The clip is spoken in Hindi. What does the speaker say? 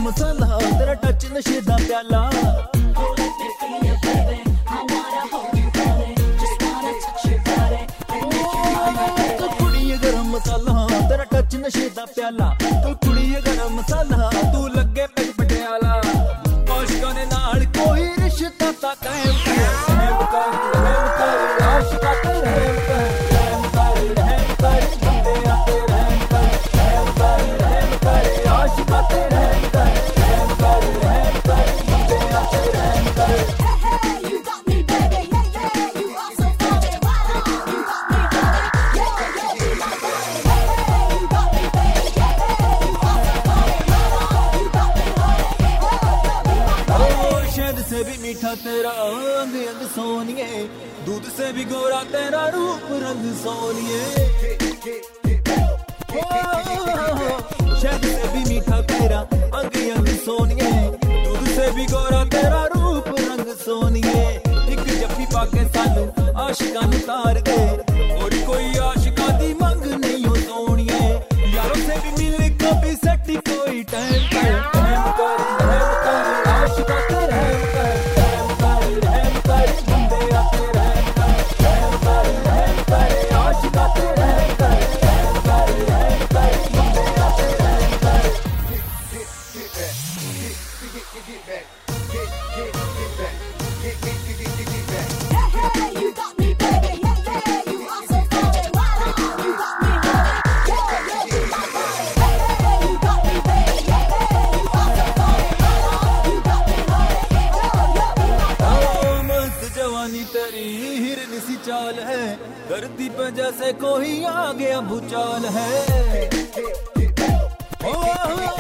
मसाला, तेरा टच नशे दा प्याला। तू कुड़िए गरम मसाला, तेरा टच नशे दा प्याला। तू कुड़िए गरम मसाला, तू लगे पेट पटियाला। आशिकां दे नाल कोई रिश्ता ता कायम कर, रहम कर, रहम कर, आशिकां ते रहम कर, रहम कर, रहम कर, बंदे आते रहम कर, रहम कर, रहम कर, आशिकां ते रहम कर, रहम कर, रहम कर, बंदे आते रहम कर। से भी मीठा तेरा अंग अंग सोनिए, दूध से भी गोरा तेरा रूप रंग सोनिए। शहद से भी मीठा तेरा अंग अंग सोनिए, दूध से भी गोरा तेरा रूप रंग सोनिए। एक जफ्फी पाके सानू आशिकां नू तार दे, और कोई आशिकां दी मंग नहीं हो सोनिए। यारों से भी मिल कभी सटी कोई टाइम कर, टाइम कर, टाइम कर, आशिकां ते रहम कर, रहम कर, रहम कर, बंदे आते रहम कर, रहम कर, रहम कर, आशिकां ते रहम कर, रहम कर, रहम कर, बंदे आते रहम कर। You got me, baby. Yeah, yeah, you are so funny. Wow, you got me, baby. Yeah, yeah, you my body. Hey, you got me, baby. Yeah, yeah, you are so funny. Wow, you got me, baby. Yeah, yeah, you my body. मस्त जवानी तेरी हिरन सी चाल है, धरती पे जैसे कोई आ गया भूचाल है।